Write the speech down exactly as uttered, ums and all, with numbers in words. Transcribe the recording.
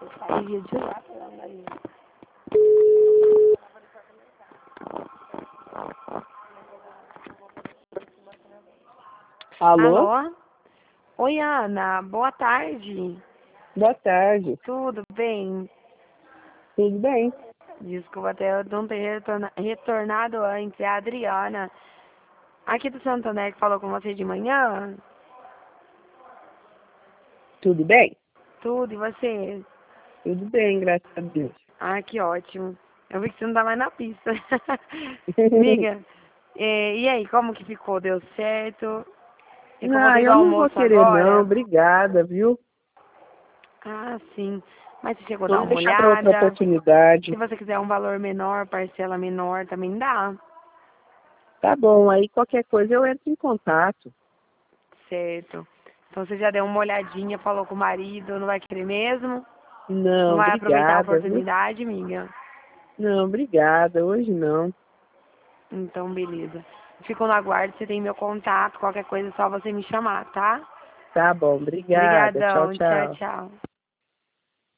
Sairia de lá pra andar ali. Alô? Alô? Oi, Ana. Boa tarde. Boa tarde. Tudo bem? Tudo bem? Desculpa até eu não ter retorna- retornado antes. É a Adriana. Aqui do Santo André que falou com você de manhã. Tudo bem? Tudo, e você? Tudo bem, graças a Deus. Ah, que ótimo. Eu vi que você não tá mais na pista. Amiga, eh, e aí, como que ficou? Deu certo? Ah, Incomodei do eu não vou almoço querer não, agora? obrigada, viu? Ah, sim. Mas você chegou a dar Vamos uma deixar para outra olhada? Se oportunidade. você quiser um valor menor, parcela menor, também dá. Tá bom, aí qualquer coisa eu entro em contato. Certo. Então você já deu uma olhadinha, falou com o marido, não vai querer mesmo? Não Não, vai aproveitar a obrigada, viu? oportunidade, amiga? Não, obrigada, hoje não. Então, beleza. Fico no aguardo, você tem meu contato, qualquer coisa é só você me chamar, tá? Tá bom, obrigada. Tchau, Obrigadão, tchau, tchau. tchau.